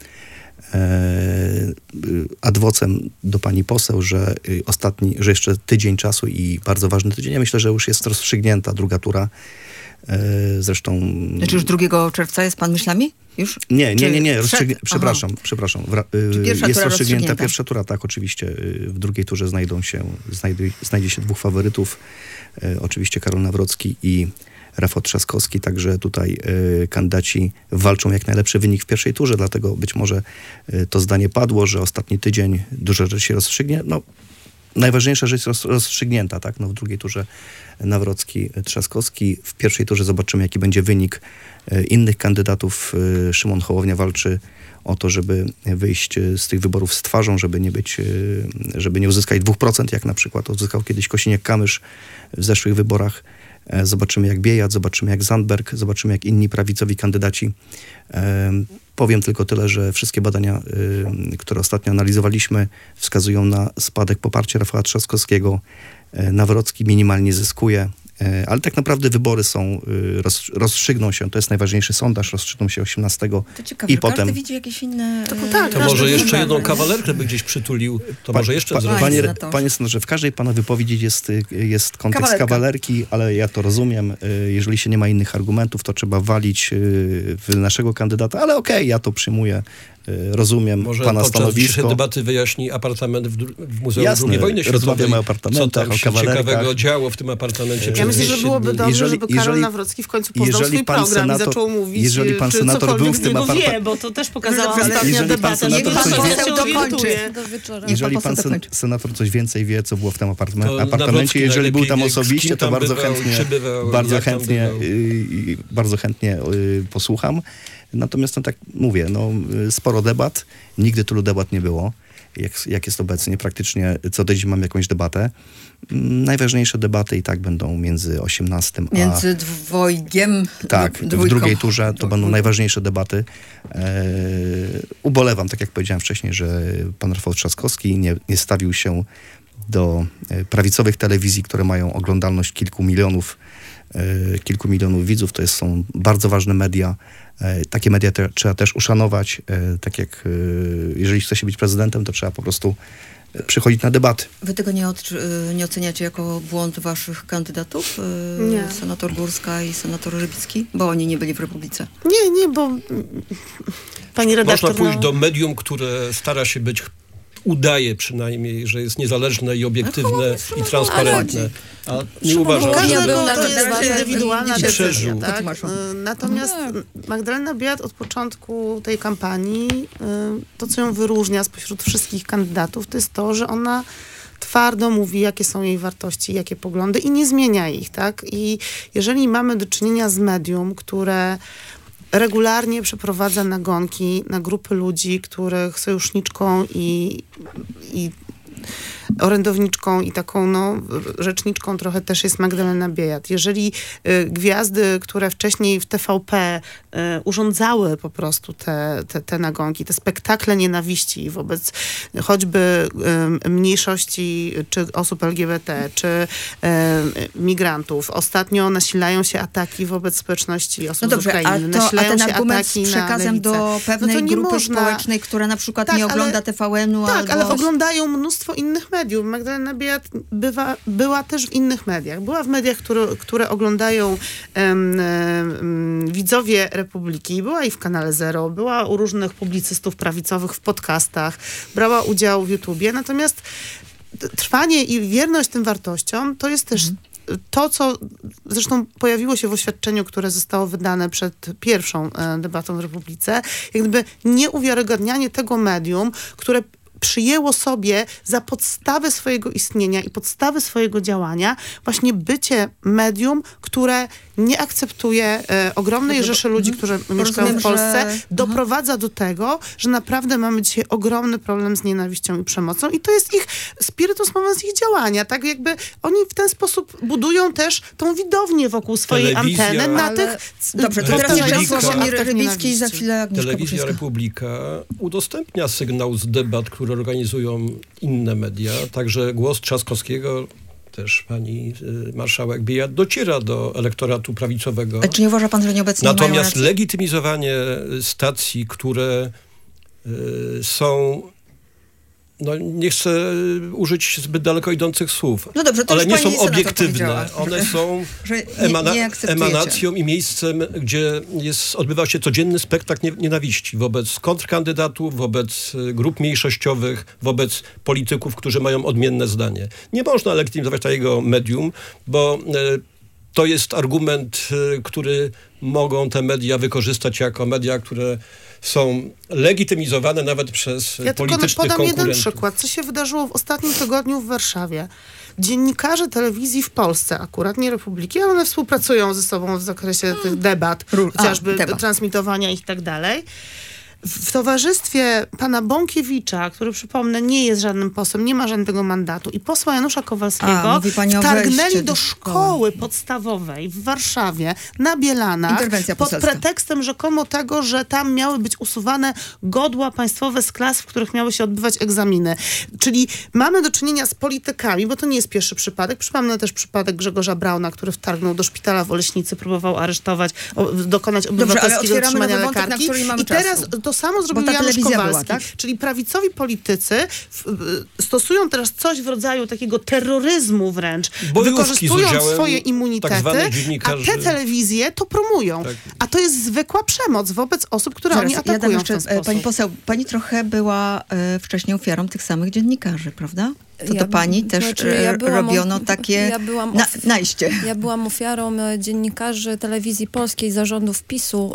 Adwocem do pani poseł, że ostatni, że jeszcze tydzień czasu i bardzo ważny tydzień. Ja myślę, że już jest rozstrzygnięta druga tura. Zresztą... Znaczy już drugiego czerwca jest pan myślami? Już? Nie, nie, nie, nie. Rozstrzygnie... Przed... Przepraszam, przepraszam. Wra... Pierwsza jest tura rozstrzygnięta pierwsza tura, tak, oczywiście. W drugiej turze znajdą się, znajdzie, znajdzie się dwóch faworytów. Oczywiście Karol Nawrocki i Rafał Trzaskowski, także tutaj y, kandydaci walczą jak najlepszy wynik w pierwszej turze, dlatego być może y, to zdanie padło, że ostatni tydzień dużo rzeczy się rozstrzygnie. No, najważniejsza rzecz roz, rozstrzygnięta, tak? No, w drugiej turze Nawrocki, Trzaskowski. W pierwszej turze zobaczymy, jaki będzie wynik y, innych kandydatów. Y, Szymon Hołownia walczy o to, żeby wyjść z tych wyborów z twarzą, żeby nie być, y, żeby nie uzyskać dwóch procent, jak na przykład uzyskał kiedyś Kosiniak-Kamysz w zeszłych wyborach. Zobaczymy jak Biejat, zobaczymy jak Zandberg, zobaczymy jak inni prawicowi kandydaci. E, powiem tylko tyle, że wszystkie badania, y, które ostatnio analizowaliśmy, wskazują na spadek poparcia Rafała Trzaskowskiego. E, Nawrocki minimalnie zyskuje, e, ale tak naprawdę wybory są, y, roz, rozstrzygną się, to jest najważniejszy sondaż, rozstrzygną się osiemnastego To ciekawe, i że potem... każdy widzi jakieś inne... To, e, tak, To każdy może jeszcze widzi jedną inne. kawalerkę by gdzieś przytulił, to Pa- może jeszcze pa- zrobić. Panie, senatorze. panie senatorze, w każdej pana wypowiedzi jest, jest kontekst Kawalerka. kawalerki, ale ja to rozumiem. Y, Jeżeli się nie ma innych argumentów, to trzeba walić y, w naszego kandydata, ale okej, ja to przyjmuję, y, rozumiem Może pana podczas dzisiejszej stanowisko. debaty wyjaśni apartament w, dru- w Muzeum Jasne, drugiej Wojny Światowej. rozmawiamy o apartamentach, Co tam o się kawalerkach. ciekawego działo w tym apartamencie Ja przez myślę, że dwieście byłoby dni. dobrze, Jeżeli- żeby Karol jeżeli- Nawrocki w końcu poznał jeżeli swój pan program senator- i zaczął mówić, jeżeli pan czy senator cokolwiek był w z tym niego aparta- wie, bo to też pokazała Ale ostatnia jeżeli pan debata. senator Niech pan coś wie- poseł dokończy. orientuje. Do wieczora. Jeżeli pan pan poseł sen, dokończy. senator coś więcej wie, co było w tym apartame- To apartamencie, Nawrocki jeżeli był tam najlepiej wie, z osobiście, kim to tam bardzo bywał, chętnie, czy bywał, bardzo jak tam chętnie, bywał. y, bardzo chętnie y, posłucham. Natomiast no tak mówię, no, y, sporo debat, nigdy tylu debat nie było, jak, jak jest obecnie. Praktycznie co tydzień mam jakąś debatę. Mm, Najważniejsze debaty i tak będą między osiemnastym a... Między dwojgiem, Tak, d- w dwójką. drugiej turze to będą Dwójką. najważniejsze debaty. E, ubolewam, tak jak powiedziałem wcześniej, że pan Rafał Trzaskowski nie, nie stawił się do e, prawicowych telewizji, które mają oglądalność kilku milionów, e, kilku milionów widzów. To jest, są bardzo ważne media. E, takie media te, trzeba też uszanować. E, tak jak e, jeżeli chce się być prezydentem, to trzeba po prostu e, przychodzić na debaty. Wy tego nie, od, y, nie oceniacie jako błąd waszych kandydatów? Y, Nie. Senator Górska i senator Rybicki? Bo oni nie byli w Republice. Nie, nie, bo mm, pani redaktor... Można pójść no, do medium, które stara się być, udaje przynajmniej, że jest niezależne i obiektywne i transparentne. A nie Szymon uważam, Hołownia że... był Każdego na to jest debacie indywidualna i- i decyzja, przeżył. tak? Wytłumaczą. Y, Natomiast Magdalena Biejat od początku tej kampanii, y, to co ją wyróżnia spośród wszystkich kandydatów, to jest to, że ona twardo mówi, jakie są jej wartości, jakie poglądy i nie zmienia ich, tak? I jeżeli mamy do czynienia z medium, które regularnie przeprowadza nagonki na grupy ludzi, których sojuszniczką i, i orędowniczką i taką no, rzeczniczką trochę też jest Magdalena Biejat. Jeżeli y, gwiazdy, które wcześniej w T V P y, urządzały po prostu te, te, te nagonki, te spektakle nienawiści wobec choćby y, mniejszości, czy osób L G B T, czy y, migrantów. Ostatnio nasilają się ataki wobec społeczności osób No dobrze, z a, Ukrainy. to, a nasilają ten się argument z ataki na przekazem lewicę. do pewnej No to nie grupy można- społecznej, która na przykład Tak, nie ale- ogląda T V N-u Tak, albo... ale oglądają mnóstwo innych mediów. Magdalena Biejat bywa, była też w innych mediach. Była w mediach, które, które oglądają em, em, widzowie Republiki. Była i w Kanale Zero. Była u różnych publicystów prawicowych w podcastach. Brała udział w YouTubie. Natomiast trwanie i wierność tym wartościom to jest też mhm. to, co zresztą pojawiło się w oświadczeniu, które zostało wydane przed pierwszą debatą w Republice, jak gdyby nieuwiarygadnianie tego medium, które przyjęło sobie za podstawę swojego istnienia i podstawy swojego działania właśnie bycie medium, które nie akceptuje e, ogromnej rzeszy ludzi, którzy Rozumiem, mieszkają w Polsce, że... doprowadza do tego, że naprawdę mamy dzisiaj ogromny problem z nienawiścią i przemocą i to jest ich spiritus movens, ich działania, tak jakby oni w ten sposób budują też tą widownię wokół swojej Telewizja, anteny na ale... tych... Dobrze, to teraz jeszcze Sławomir Rybicki i za chwilę Agnieszka Telewizja Kuczyńska. Republika udostępnia sygnał z debat, które organizują inne media, także głos Trzaskowskiego, też pani y, marszałek Biejat, dociera do elektoratu prawicowego. A czy nie uważa pan, że nieobecni Natomiast mają racji? legitymizowanie stacji, które y, są, no nie chcę użyć zbyt daleko idących słów, No dobrze, to ale już nie pani są senator obiektywne. powiedziała, One są że nie, emana- nie akceptujecie. emanacją i miejscem, gdzie jest, odbywa się codzienny spektakl nie- nienawiści wobec kontrkandydatów, wobec y, grup mniejszościowych, wobec polityków, którzy mają odmienne zdanie. Nie można legitymizować takiego medium, bo y, to jest argument, y, który mogą te media wykorzystać jako media, które są legitymizowane nawet przez Ja tylko politycznych podam konkurentów. jeden przykład, co się wydarzyło w ostatnim tygodniu w Warszawie. Dziennikarze telewizji w Polsce, akurat nie Republiki, ale one współpracują ze sobą w zakresie tych debat, Rul- a, chociażby debat. transmitowania ich i tak dalej. W towarzystwie pana Bąkiewicza, który przypomnę nie jest żadnym posłem, nie ma żadnego mandatu i posła Janusza Kowalskiego A, mówi pani o wtargnęli wejściu do do szkoły podstawowej w Warszawie na Bielanach Interwencja pod poselska. pretekstem rzekomo tego, że tam miały być usuwane godła państwowe z klas, w których miały się odbywać egzaminy. Czyli mamy do czynienia z politykami, bo to nie jest pierwszy przypadek. Przypomnę też przypadek Grzegorza Brauna, który wtargnął do szpitala w Oleśnicy, próbował aresztować, o, dokonać obywatelskiego otwieramy zatrzymania nowy wątek, na lekarki. który nie mamy I teraz czasu. to samo zrobił ta Janusz telewizja Kowalski. była, tak? Czyli prawicowi politycy w, y, stosują teraz coś w rodzaju takiego terroryzmu wręcz, Bojówki z wykorzystując udziałem swoje tak immunitety, zwanych a dziennikarzy. te telewizje to promują. Tak. A to jest zwykła przemoc wobec osób, które Zaraz, oni ja dam atakują jeszcze, w ten sposób. pani poseł, pani trochę była e, wcześniej ofiarą tych samych dziennikarzy, prawda? To Ja- do pani też znaczy, ja e, byłam robiono of- takie ja byłam na, of- najście. Ja byłam ofiarą e, dziennikarzy telewizji polskiej, zarządów PiSu.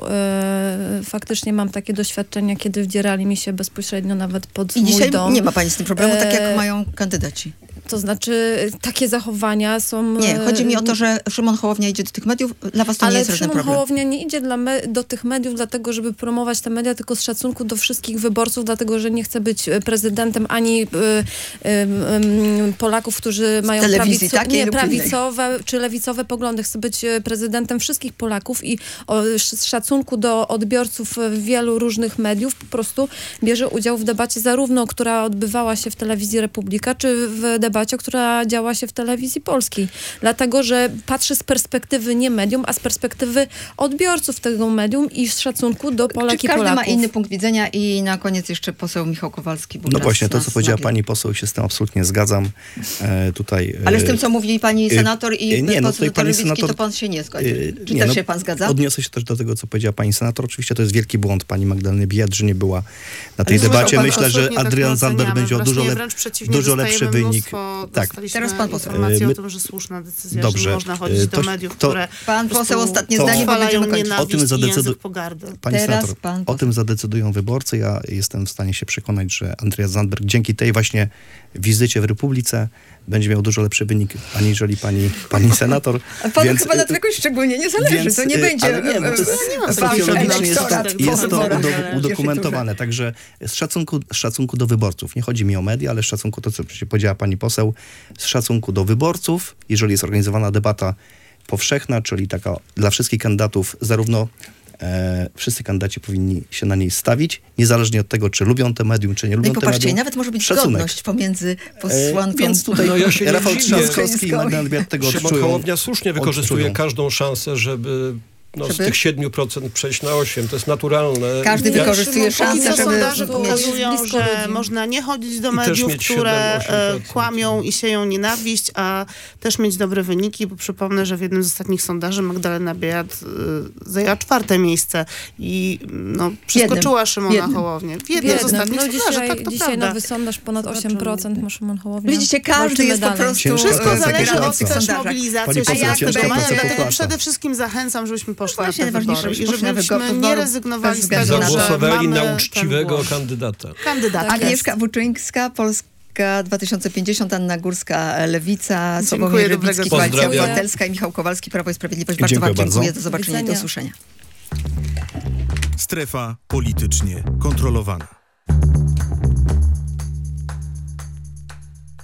E, faktycznie mam takie doświadczenia, kiedy wdzierali mi się bezpośrednio nawet pod I mój dzisiaj dom. nie ma pani z tym problemu, tak jak E, mają kandydaci. To znaczy, takie zachowania są... Nie, e, chodzi mi o to, że Szymon Hołownia idzie do tych mediów, dla was to nie Ale jest żaden Szymon problem. Hołownia nie idzie dla me- do tych mediów dlatego, żeby promować te media, tylko z szacunku do wszystkich wyborców, dlatego, że nie chce być e, prezydentem ani y, y, y, Polaków, którzy mają telewizji prawico- takiej nie, lub prawicowe czy lewicowe poglądy. Chce być e, prezydentem wszystkich Polaków i o, sz- z szacunku do odbiorców e, wielu różnych mediów po prostu bierze udział w debacie zarówno, która odbywała się w telewizji Republika, czy w debacie, która działa się w telewizji polskiej. Dlatego, że patrzy z perspektywy nie medium, a z perspektywy odbiorców tego medium i z szacunku do Polek Czy i każdy Polaków. ma inny punkt widzenia i na koniec jeszcze poseł Michał Kowalski. Bo No czas właśnie, to nas co powiedziała nabiegł. pani poseł, się z tym absolutnie zgadzam. E, tutaj, Ale z e, tym, co mówi pani senator i e, nie, no poseł tutaj pani Rybicki, senator- to pan się nie zgodzi. e, Czy nie, też no, się pan zgadza? Odniosę się też do tego, co powiedziała pani senator. Oczywiście to jest wielki błąd pani Magdaleny Biejat, że nie była na tej Ale debacie. pan Myślę, że absolutnie tak Adrian nie Zandberg oceniamy. będzie o dużo, Wręcz- lep, wręcz przeciwnie, dużo lepszy dostajemy wynik. mnóstwo- Tak. dostaliśmy Teraz pan poseł. informacje My- o tym, że słuszna decyzja, Dobrze. że nie można chodzić E, do to- mediów, to- które Pan po poseł prostu ostatnie to- zdanie, bo utrwalają będziemy kończyć. O tym nienawiść i zadecydu- język pogardy. Pani Teraz senator, pan o poseł. tym zadecydują wyborcy. Ja jestem w stanie się przekonać, że Andreas Zandberg dzięki tej właśnie wizycie w Republice będzie miał dużo lepszy wynik, aniżeli pani, pani senator. A panu Więc, chyba na y, tym jakoś szczególnie nie zależy. więc, to nie y, będzie ale nie, no to jest- e, e, nie ma wasz socjologicznie jest, elektorat to, po jest to wyborach. udo- udokumentowane. Także z szacunku, z szacunku do wyborców. Nie chodzi mi o media, ale z szacunku, to co się powiedziała pani poseł, z szacunku do wyborców, jeżeli jest organizowana debata powszechna, czyli taka dla wszystkich kandydatów, zarówno e, wszyscy kandydaci powinni się na niej stawić, niezależnie od tego, czy lubią te medium, czy nie No lubią i te popatrzcie, medium. nawet może być Szacunek. zgodność pomiędzy E, posłanką. Więc tutaj No ja się nie Rafał dziwię. Trzaskowski i Magdalena Biejat tego Szymon odczują. Hołownia słusznie wykorzystuje odczują. każdą szansę, żeby no, z Żeby? tych siedmiu procent przejść na osiem. To jest naturalne. Każdy Ja- wykorzystuje Szymon, szansę, Póki co żeby sondaże mieć... pokazują, blisko że ludzi. można nie chodzić do I też mediów, mieć które siedem osiem e, procent. kłamią i sieją nienawiść, a też mieć dobre wyniki, bo przypomnę, że w jednym z ostatnich sondaży Magdalena Biejat e, zajęła czwarte miejsce i no, przeskoczyła Szymona Jednym. Hołownię. W jednym z Biedny. ostatnich No sondaży, dzisiaj, tak to dzisiaj prawda. nowy sondaż ponad osiem Zobaczymy. procent ma Szymon Hołownia. Widzicie, każdy Walczymy jest po dalej. prostu... Ciężko Wszystko to zależy zagrać od w też sondażach. mobilizacji Pani poseł, społecznej, ciężko to dlatego popłaca. przede wszystkim zachęcam, żebyśmy poszli właśnie na te najważniejsze, wybory i żebyśmy poszli na żebyśmy wygo- nie wyborów rezygnowali bez z tego, względu na że Zagłosowali mamy na ten uczciwego głos. kandydata. Kandydata. Tak Agnieszka jest. Włóczyńska, Polska dwa tysiące pięćdziesiąt, Anna Górska, Lewica, Dziękuję, Sławomir dobrego Rybicki, dnia. Koalicja Pozdrawiam. Obywatelska i Michał Kowalski, Prawo i Sprawiedliwość. Bardzo Dziękuję wam dziękuję. bardzo. Do zobaczenia i do widzenia. usłyszenia. Strefa politycznie kontrolowana.